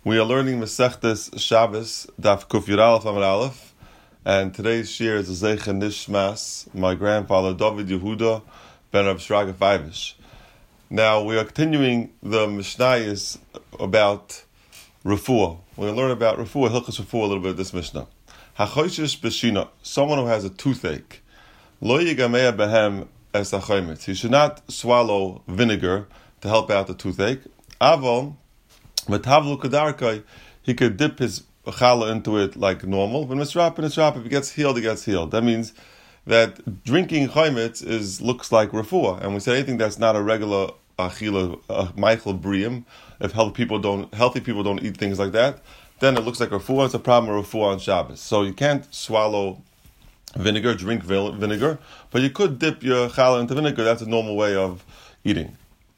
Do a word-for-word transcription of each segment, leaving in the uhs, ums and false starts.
We are learning Masechtes Shabbos, Daf Kuf Yud Aleph Amud Aleph, and today's shir is a Zeichen Nishmas, my grandfather David Yehuda ben Rav Shraga Feivish. Now we are continuing the Mishnayos about Refuah. We're going to learn about Refuah, Hilchos Refuah a little bit of this Mishnah. HaChoshesh B'Shina, someone who has a toothache, Lo Yigamea Behem Es HaChometz. He should not swallow vinegar to help out the toothache. Aval Matavlu Kadarkai, he could dip his challah into it like normal. When it's wrapped, it's wrapped. If it gets healed, it gets healed. That means that drinking chometz is looks like refuah. And we say anything that's not a regular achila, uh, Michael Briam, if healthy people don't healthy people don't eat things like that, then it looks like refuah. It's a problem of refuah on Shabbos. So you can't swallow vinegar, drink vinegar, but you could dip your challah into vinegar. That's a normal way of eating.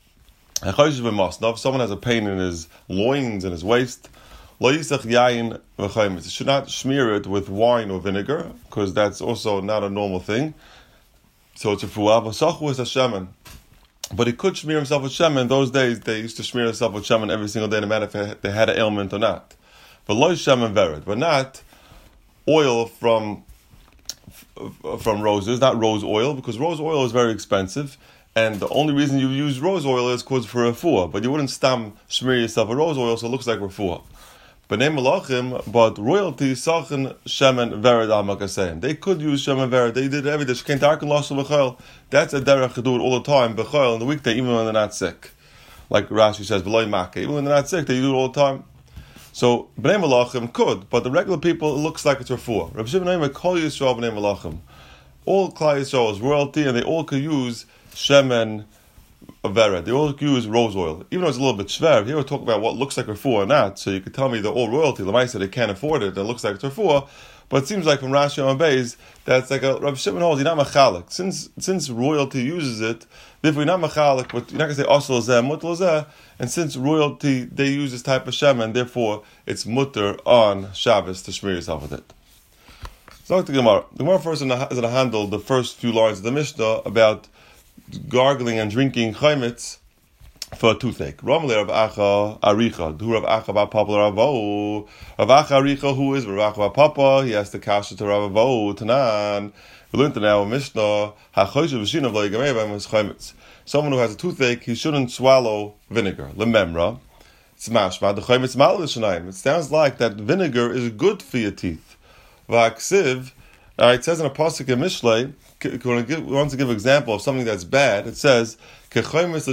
If someone has a pain in his loins and his waist, he should not smear it with wine or vinegar, because that's also not a normal thing. So it's a fuah. But he could smear himself with shemen. In those days, they used to smear themselves with shemen every single day, no matter if they had an ailment or not. But lo shemen vered, but not oil from from roses, not rose oil, because rose oil is very expensive. And the only reason you use rose oil is because for refuah, but you wouldn't stam smear yourself with rose oil, so it looks like refuah. But name malachim, but royalty sachen shemen vered al makasayim. They could use shemen vered. They did every day. That's a derech to do it all the time. Bechol in the weekday, even when they're not sick, like Rashi says, v'loy makeh. Even when they're not sick, they do it all the time. So bnei malachim could, but the regular people, it looks like it's refuah. Rabbi Shimon Omer kol Yisrael bnei malachim. All Klal Yisrael is royalty, and they all could use shemen vered. They all use rose oil. Even though it's a little bit shver, here we're talking about what looks like refuah or not, so you could tell me they're all royalty. Lamaisa, they can't afford it, it looks like it's refuah, but it seems like from Rashi on Beis, that's like a Rav Shimon holds, you're not machalik. Since since royalty uses it, if we're not machalik, but you're not going to say asal zeh, mutter zeh, and since royalty, they use this type of shemen, therefore it's mutter on Shabbos to smear yourself with it. So the Gemara. The Gemara first is going to handle the first few lines of the Mishnah about gargling and drinking chometz for a toothache. Ramle Rav Acha Aricha, who Rav Acha Bar Papa Ravo. Rav Acha Aricha, who is Rav Acha Bar Papa? He has the kasha to Rav Avo Tanan. We learned in our Mishnah HaChoshesh B'Shina V'lo Yigamei Behem Es chometz. Someone who has a toothache, he shouldn't swallow vinegar. Lememra, it's mashma the chometz mal l'shanayim. It sounds like that vinegar is good for your teeth. V'aksiv, uh, it says in a pasuk in Mishlei. We want to give an example of something that's bad. It says, just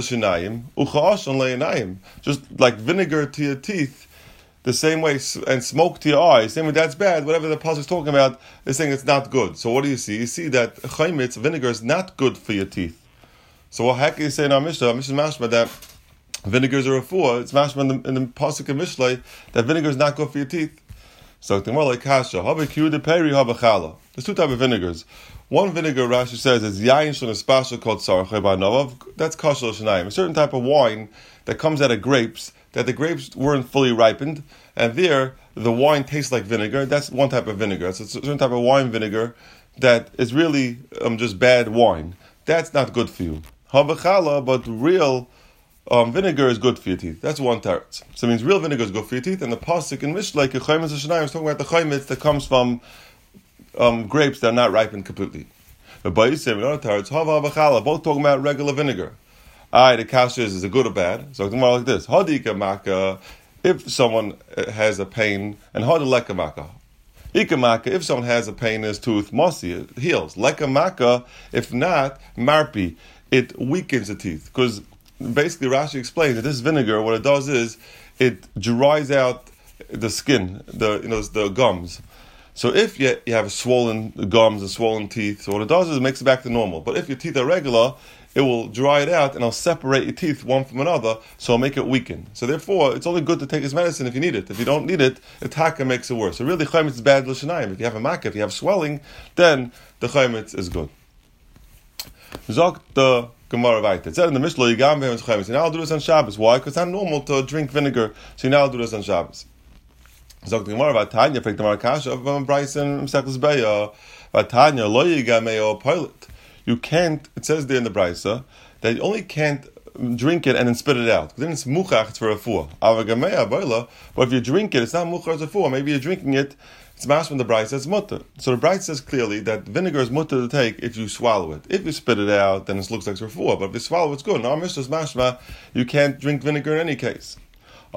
like vinegar to your teeth, the same way, and smoke to your eyes, same way that's bad, whatever the pasuk is talking about, they're saying it's not good. So what do you see? You see that chometz, vinegar, is not good for your teeth. So what heck is saying in our Mishnah? Mishnah mashma that vinegar is a refuah. It's mashma in the, in the pasuk of Mishlei that vinegar is not good for your teeth. So it's more like kasha. There's two types of vinegars. One vinegar, Rashi says, is yayin shon special called sarchei ba'novav. That's kosher l'shanayim. A certain type of wine that comes out of grapes, that the grapes weren't fully ripened, and there the wine tastes like vinegar. That's one type of vinegar. It's a certain type of wine vinegar that is really um, just bad wine. That's not good for you. Habachala, but real um, vinegar is good for your teeth. That's one teretz. So it means real vinegar is good for your teeth, and the pasuk in Mishlei, chometz l'shanayim, is talking about the chometz that comes from Um, grapes that are not ripened completely. But Ba'isim and other tarets, Hava Bachala, both talking about regular vinegar. Aye, the kasha is, is it good or bad? So it's more like this. Hadika Maka, if someone has a pain, and Hada Leka Maka. Ika Maka, if someone has a pain in his tooth, Mosi, it heals. Leka Maka, if not, Marpi, it weakens the teeth. Because basically Rashi explains that this vinegar, what it does is, it dries out the skin, the you know the gums. So if you, you have swollen gums and swollen teeth, so what it does is it makes it back to normal. But if your teeth are regular, it will dry it out and it'll separate your teeth one from another, so it'll make it weaken. So therefore, it's only good to take this medicine if you need it. If you don't need it, the taka makes it worse. So really, chometz is bad l'shanayim. If you have a makkah, if you have swelling, then the chometz is good. Zok the Gemara Vayta. It said in the Mishnah, Yigam behem es chometz. You now do this on Shabbos. Why? Because it's not normal to drink vinegar, so you now do this on Shabbos. Zok the Gemara Vatanya, fek the Marakasha of Bryson Msekles Beya. Vatanya lo yigamei o pilot. You can't. It says there in the Brisa that you only can't drink it and then spit it out. Then it's muchach, it's for refuah. But if you drink it, it's not muchach, it's refuah. Maybe you're drinking it, it's mash from the Braisa says mutter. So the Braisa says clearly that vinegar is mutter to take if you swallow it. If you spit it out, then it looks like it's refuah. But if you swallow it, it's good. Now, Mishnah's mashma, you can't drink vinegar in any case. Our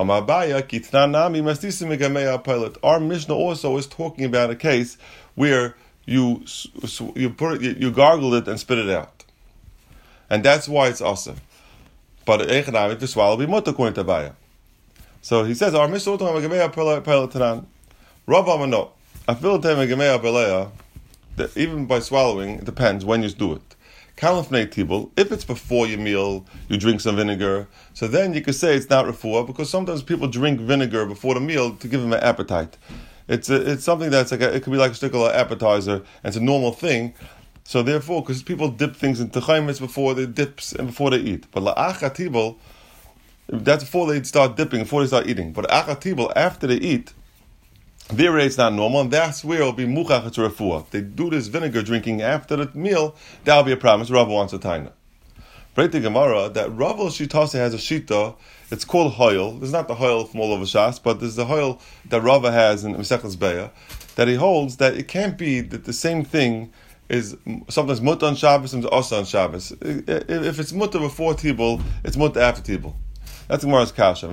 Mishnah also is talking about a case where you you put it, you gargled it and spit it out, and that's why it's awesome. But if you swallow, be mutter according to Abaya. So he says, our Mishnah talking about Gemei Apayla Tanan. Rav Amano, I feel that even by swallowing, it depends when you do it. Kalafnei tibul, if it's before your meal, you drink some vinegar, so then you could say it's not refuah, because sometimes people drink vinegar before the meal to give them an appetite. It's a, it's something that's like a, it could be like a stickle appetizer, and it's a normal thing. So therefore, because people dip things into chaymitz before they dips and before they eat. But la'achat tibul, that's before they start dipping, before they start eating. But achat tibul, after they eat, their it's not normal, and that's where it'll be muchach to refuah. If they do this vinegar drinking after the meal, that'll be a problem. Rav wants a taina. Break the Gemara that Rav Shitase has a shita. It's called hoil. There's not the hoil from all over Shas, but there's the hoil that Rava has in Mesechus Beya, that he holds that it can't be that the same thing is sometimes mutter on Shabbos and also on Shabbos. If it's mutter before tibul, it's mutter after tibul. That's the Gemara's kasha.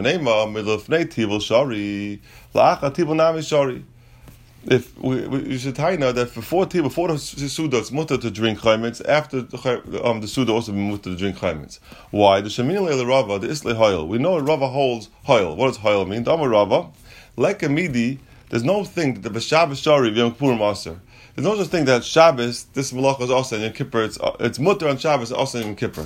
If we, we you should know that before tea, before the suda, it's mutter to drink chaymitz. After the, um, the suda, also be mutter to drink chaymitz. Why? The shemini leil Rava, the isle hoil. We know Rava holds hoil. What does hoil mean? Dama Rava, like a midi. There's no thing that the Shabbos shari Yom Kippurim aser. There's no such thing that Shabbos this malacha is also in Yom Kippur. It's it's mutter on Shabbos, also in Yom Kippur.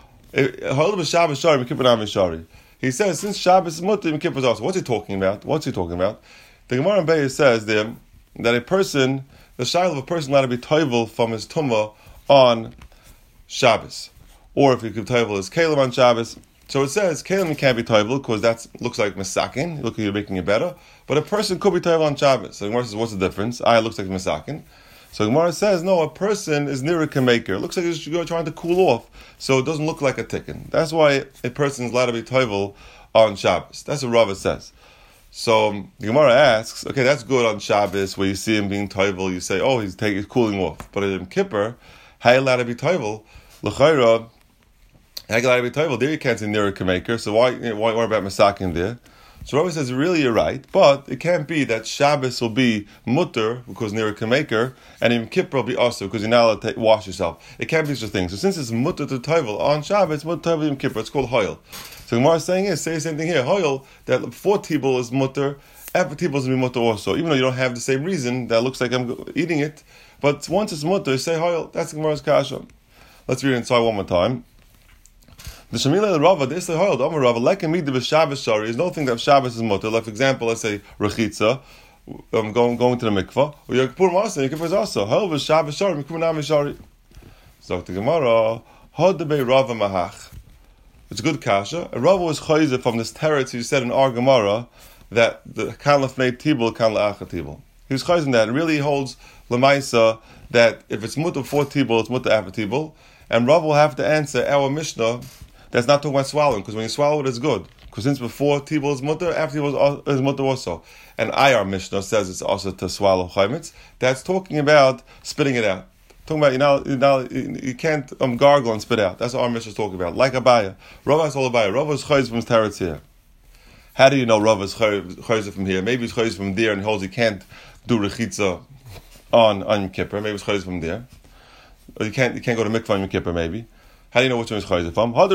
Hoil of Shabbos shari Yom Kippur Nami shari. He says since Shabbos is mutter, Yom Kippur is also. What's he talking about? What's he talking about? The Gemara in Beis says there that a person, the shaila of a person, allowed to be toivel from his tumah on Shabbos, or if he could toivel his kalim on Shabbos. So it says kalim can't be toivel because that looks like misakin. Look, you're making it better. But a person could be toivel on Shabbos. So the Gemara says, what's the difference? Ah, it looks like misakin. So the Gemara says, no, a person is near a kamaker. It looks like he's trying to cool off, so it doesn't look like a tikkun. That's why a person is allowed to be toivel on Shabbos. That's what Rava says. So the Gemara asks, okay, that's good on Shabbos where you see him being toivel. You say, oh, he's taking, he's cooling off. But in Kippur, how you allowed to be toivel? L'chayra, how you allowed to be toivel? There you can't say near a kamaker. So why why worry about masakin there? So Rabbi says, really, you're right, but it can't be that Shabbos will be mutter because near a kamaker, and in Kippur will be also because you're not allowed to wash yourself. It can't be such a thing. So since it's mutter to toivel on Shabbos, mutter to toivel in Kippur. It's called hoil. So Gemara is saying is say the same thing here. Hoil that before tibul is mutter, after tibul is mutter also. Even though you don't have the same reason, that looks like I'm eating it, but once it's mutter, say hoil. That's the Gemara's kasha. Let's read it inside one more time. The Shemila Rava, they say hoil. The Amar Rava, like me the Shabbos shari is no thing that Shabbos is mutter. Like for example, let's say rechitza, um, going going to the mikvah, or Yom Kippur Masa, Yom Kippur is also hoil with Shabbos shari, Yom Kippur Nami shari. So the Gemara, hod debei Rava mahach. It's a good kasha. And Rava was chayzer from this teretz who said in our Gemara that the kan lefnei tibul, kan la'achat tibul. He was chayzer in that. It really holds lemaisa that if it's mutter before tibul, it's mutter after tibul. And Rava will have to answer our Mishnah that's not talking about swallowing, because when you swallow it, it's good. Because since before tibul is mutter, after tibul is mutter also. And our Mishnah says it's also to swallow chaymitz. That's talking about spitting it out. Talking about you know, you, know, you can't um, gargle and spit out. That's what our Mishnah is talking about. Like Abaya, Rava is all Abaya. Rava is chayz from his teretz here. How do you know Rava is chayz from here? Maybe he's chayz from there, and he holds he can't do rechitza on on Yom Kippur. Maybe he's chayz from there. Or you can't you can't go to mikvah on Yom Kippur. Maybe. How do you know which one is chayzer from? Maybe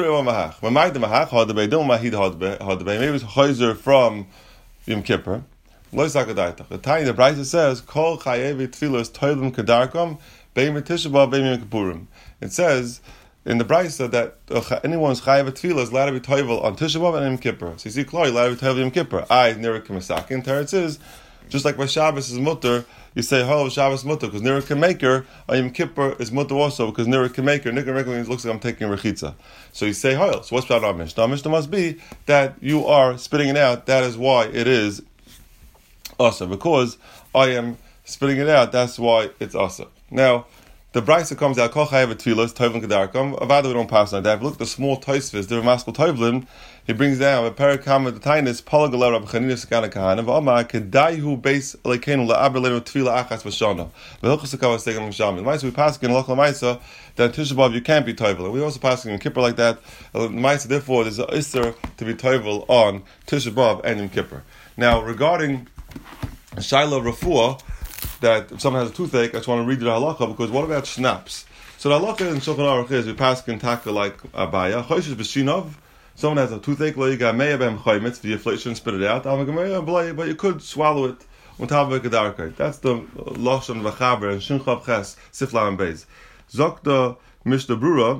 it's chayzer from Yom Kippur. The Tanya, the Braisa says, Kol chayev tefillos toilim kedarkam beim Tisha B'av beim Yom Kippurim. It says in the Braisa that uh, anyone's chayev tefillah is allowed to be toivel on Tisha B'av and Yom Kippur. So you see, Chloe, allowed to be toivel Yom Kippur. I nira k'masakin. Teretz is just like by Shabbos is mutter. You say, "Oh, Shabbos mutter," because nira k'maker on Yom Kippur is mutter also because nira k'maker. Nira k'maker means looks like I'm taking rechitza. So you say, "Hoil." So what's about our Mishnah? Our Mishnah must be that you are spitting it out. That is why it is asa, because I am spitting it out. That's why it's asa. Now, the brisa comes out, Kol Chayav Tfilas, Tovlin Kedarkam, Avada we don't pass on that. Look at the small Tosfos, the Ramaskal Tovlin, he brings down a parakam the Tainis, Palagalera Rabbi Chanina Sakana Kahana, V'Amar Kedaihu Beis Lekenu LaAbrelenu Tfila Achas V'Shana. V'Hilchus HaKavas Tegam V'Shamin. Maisa, we pass in Lach L'Maisa, that Tisha B'Av you can't be Tovlin. We also pass in Kippur like that. Maisa, therefore, there's an Isser to be Tovlin on Tisha B'Av and Yom Kippur. Now, regarding Shaila Refuah, that if someone has a toothache, I just want to read the halacha, because what about schnapps? So the halacha in Shulchan Aruch is we pass kintaka like Abaya. Choishes b'shinov. Someone has a toothache, lo yiga meya b'hem choymetz, the inflation spit it out. But you could swallow it on top of a kedarkai. That's the lashon v'chaber and shinchav ches sifla and beis. Zok the Mishnah Brura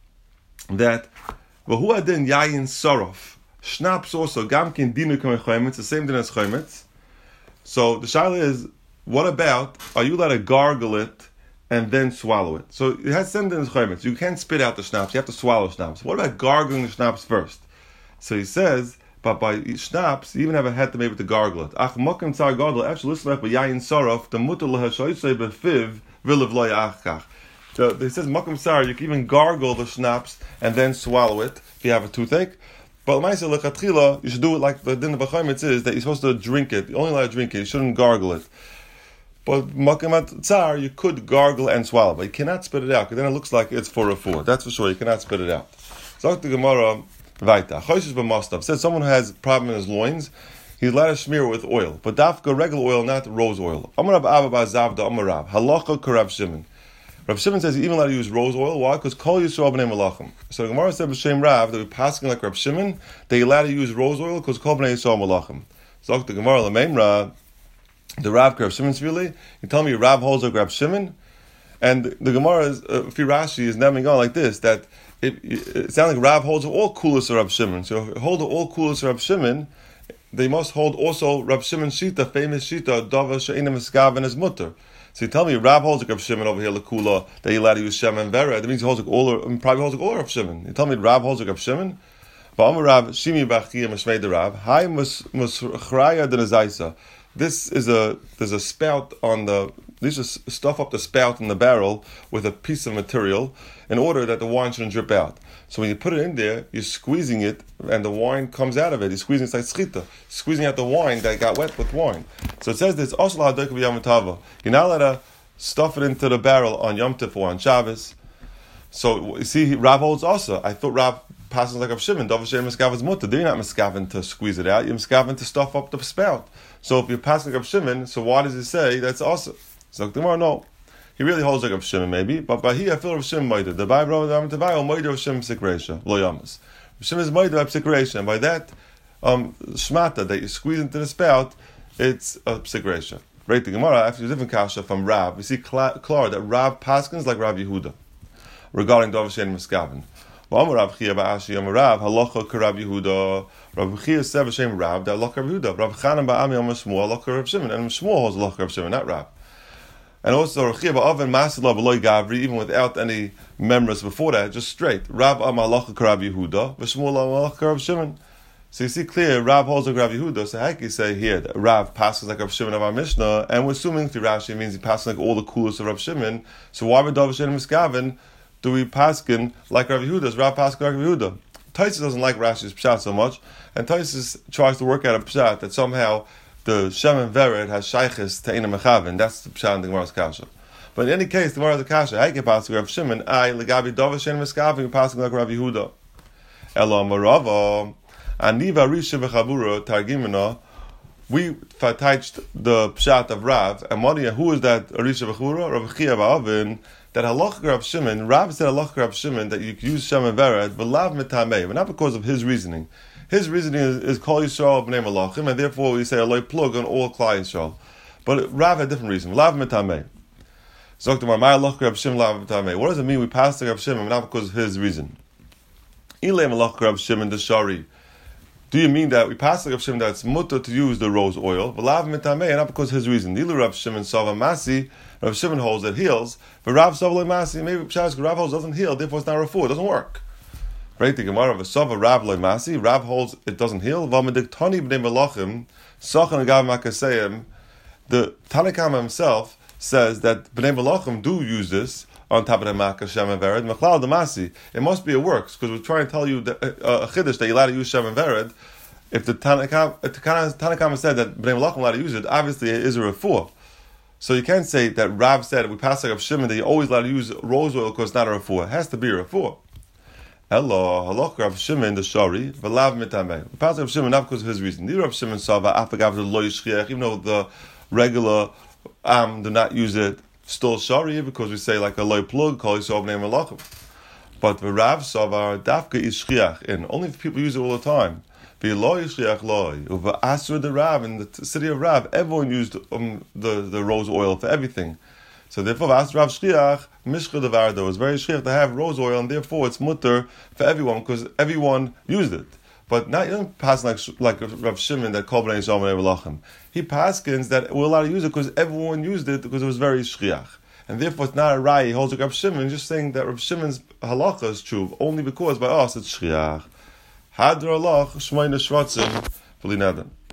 that v'hu adin yayin sorof. Schnapps also gamkin dinu k'mei choymetz, the same din as choymetz. So the shaila is, what about, are you allowed to gargle it and then swallow it? So it has send in his chometz. You can't spit out the schnapps, you have to swallow schnapps. What about gargling the schnapps first? So he says, but by schnapps, you even have a head to be able to gargle it. Ach mokim tzar gadol, actually listen to yayin sorof, the mutter lahashoysei befiv, vilav lo yachkach. So he says, mokim tzar, you can even gargle the schnapps and then swallow it if you have a toothache. But L'maisa lechatchila, you should do it like the din of chometz is, that you're supposed to drink it. You're only allowed to drink it, you shouldn't gargle it. But makamat tsar, you could gargle and swallow, but you cannot spit it out, because then it looks like it's for a four. That's for sure, you cannot spit it out. So the Gemara, Vaita, Choshesh b'mastav, says someone who has a problem in his loins, he's allowed to smear it with oil, but dafka regular oil, not rose oil. Amar Rav Abba bar Zavda Amar Rav, halacha k'Rav Shimon. Rav Shimon says he's even allowed to use rose oil. Why? Because Kol Yisrael b'nei Malachim. So the Gemara said b'Shem Rav that we're passing like Rav Shimon, they allowed to use rose oil because Kol b'nei Yisrael Malachim. So the Gemara L'meimra, the Rav Rav Shimon's really, you tell me Rav holds like Rav Shimon, and the Gemara is uh, Firashi is naming on like this, that it, it sounds like Rav holds all coolest of Rav Shimon. So hold all coolest of Rav Shimon, they must hold also Rav Shimon's shita, famous shita, Dava She'ina Miskav and his mutter. So you tell me Rav holds like Rav Shimon over here, Lakula, that he allowed to use Shem and Vera. That means he holds like all, probably holds like all Rav Shimon. You tell me Rav holds like Rav Shimon? Ba'amar Rav Shimi Bachiyah Meshmei de Rav. Hai Musraya de Nazaisa. This is a, there's a spout on the, these just stuff up the spout in the barrel with a piece of material in order that the wine shouldn't drip out. So when you put it in there, you're squeezing it and the wine comes out of it. You're squeezing, it's like schita, squeezing out the wine that got wet with wine. So it says this, you're not allowed to stuff it into the barrel on Yom Tov or on Shabbos. So you see, Rav holds also. I thought Rav passes like Rav Shimon, Dov Shem Miskavin's mutter. They're not miskavin to squeeze it out, you're miskavin to stuff up the spout. So if you're passing like Rav Shimon, so why does it say that's also? So the Gemara, no. He really holds like Rav Shimon, maybe, but by here I feel Rav Shimon moider. The Bible, the Bible, moider Rav Shimon psikreisha, lo yamas. Rav Shimon is moider of psikreisha, and by that um, shmata that you squeeze into the spout, it's a psikreisha. Right, the Gemara, after a different kasha from Rav, we see clear that Rav paskins like Rav Yehuda regarding Dov Shem Miskavin. Well, Rav Chia ba'ashi Amar Rav halacha k'Rav Yehuda. Rav Chia said b'Shem Rav that halacha Rav Yehuda. Rav Chanan ba'ami Amar Shmuel halacha Rav Shimon, and Shmuel holds halacha Rav Shimon, not Rav. And also Rav Chia ba'aven masila b'loy gavri, even without any members before that, just straight. Rav Amar halacha k'Rav Yehuda, v'Shmuel halacha Rav Shimon. So you see clear, Rav holds like Rav Yehuda. So how can you say here that Rav passes like Rav Shimon of our Mishnah, and we're assuming through Rashi means he passes like all the coolest of Rav Shimon. So why would Dov Shem Miskavin do we paskin like Rav Yehuda? Does Rav paskin like Rav Yehuda? Taisus doesn't like Rashi's pshat so much, and Taisus tries to work out a pshat that somehow the Shem and Vered has shayches to Eina Mechavin. That's the pshat in the Gemara's kasha. But in any case, the Gemara's kasha, I can pass like Rav Shimon. I legabi Dov Shem Miskavin passing like Rav Yehuda. Elo Marava. Aniva Risha v'Chavura Targimina, we fatached the pshat of Rav, and Maria, who is that Risha v'Chavura? Rav Chia ba'avin, that halach Rav Shimon, Rav said halach Rav Shimon, that you use Shem and Vered, v'lav mitamei, but not because of his reasoning. His reasoning is, is Kol Yisrael b'nei Malachim, and therefore we say Eloi plug on all Klal Yisrael. But Rav had a different reason, lav mitamei. So my halach Rav Shimon lav mitamei. What does it mean we pass to Rav Shimon, not because of his reason? Ilay halach Rav Shimon the Shari. Do you mean that we pass like Rav Shimon that it's mutter to use the rose oil, v'lav mitamei, and not because of his reason? Nilu Rav Shimon sava masi, Rav Shimon holds it heals, but Rav sava loy masi, maybe Pshas Rav holds doesn't heal, therefore it's not refuah, it doesn't work. Right? The Gemara of a sava Rav loy masi, Rav holds it doesn't heal. V'amadik tani b'nei melachim, sachan agav makaseyim. The Tanakama himself says that b'nei melachim do use this on top of the Makkah Shem and Vered. Mechlal Damasi. It must be a works because we're trying to tell you that, uh, a chiddush that you're allowed to use Shem and Vered. If the Tanakam, if the Tanakam said that Bnei Malachim allowed to use it, obviously it is a refuah. So you can't say that Rav said we pass like Rav Shimon that you always allowed to use rose oil because it's not a refuah. It has to be a refuah. Hello, halach Rav Shimon the Shari, v'lav mitamei. We pass like Rav Shimon not because of his reason. Neither Rav Shimon saw va'afagav the lo yishchiach, even though the regular am um, do not use it. Still Shari because we say like a loy plug call yisov Bnei Malachim. But the Rav savar dafka is shchiach in only if people use it all the time. V'lo yishchiach loy. Uva asur the Rav in the city of Rav, everyone used um, the the rose oil for everything. So therefore, Asur Rav shchiach mishcha devardo is very shchiach to have rose oil, and therefore it's mutter for everyone because everyone used it. But not you don't pass like like Rav Shimon that kol bnei Yisrael bnei Malachim. He paskins that we're allowed to use it because everyone used it because it was very shchiach, and therefore it's not a rai. He holds like Rav Shimon, just saying that Rav Shimon's halacha is true only because by us it's shchiach. Hadra Allah shmeina shvatzim v'li nadam.